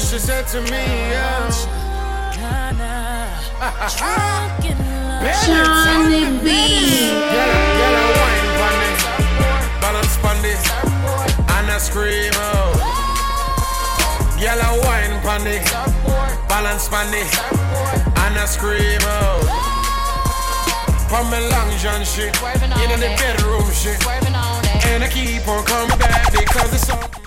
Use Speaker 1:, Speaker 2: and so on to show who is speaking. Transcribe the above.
Speaker 1: she said to me,
Speaker 2: Johnny B.
Speaker 1: Girl, I wine pon it, balance pon it, and I scream out. Girl, I wine pon it, balance pon it, and I scream out. Pon me long John shit, in the bedroom shit, and I keep on coming back because it's so.